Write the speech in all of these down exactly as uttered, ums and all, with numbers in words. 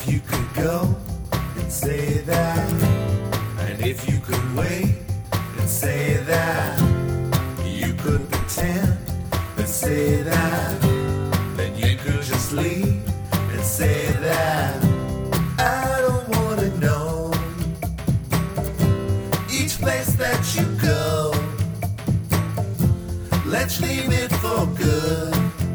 If you could go and say that, and if you could wait and say that, you could pretend and say that, then you could just leave and say that. I don't wanna know each place that you go. Let's leave it for good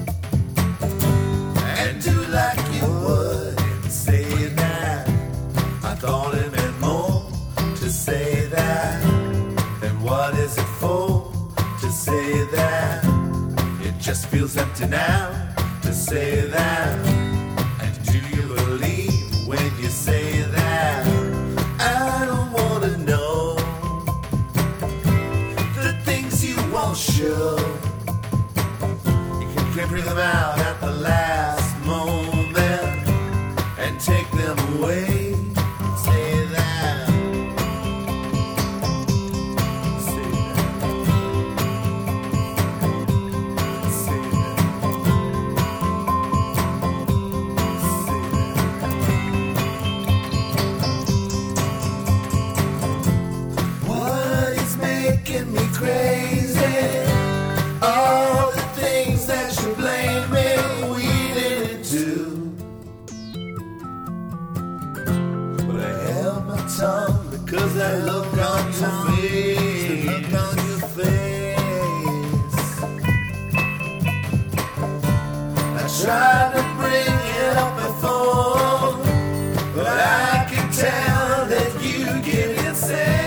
and do like you would and say that. I thought it meant more to say that. Then what is it for to say that? It just feels empty now to say that. And do you believe when you say that? I don't wanna know the things you won't show. You can bring them out at the last moment and take them away. Say that. Say that. Say that. Say that. What is making me crazy? All the things that you blame me, we didn't do. But I held my tongue because that look on your face, the look on your face. I tried to bring it up before, but I can tell that you get insane.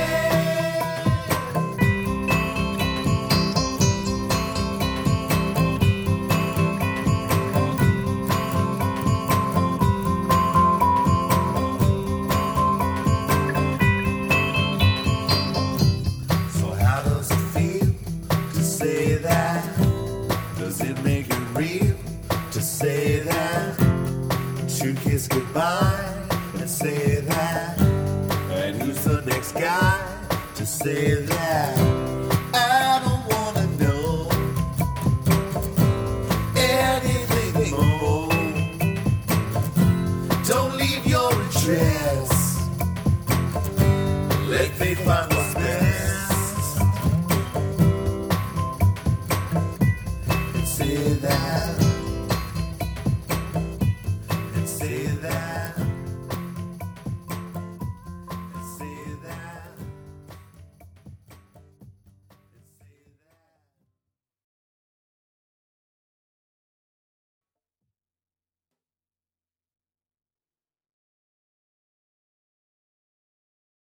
Does it make it real to say that? To kiss goodbye and say that? And who's the next guy to say that? I don't wanna know anything more. Don't leave your address. Let fate find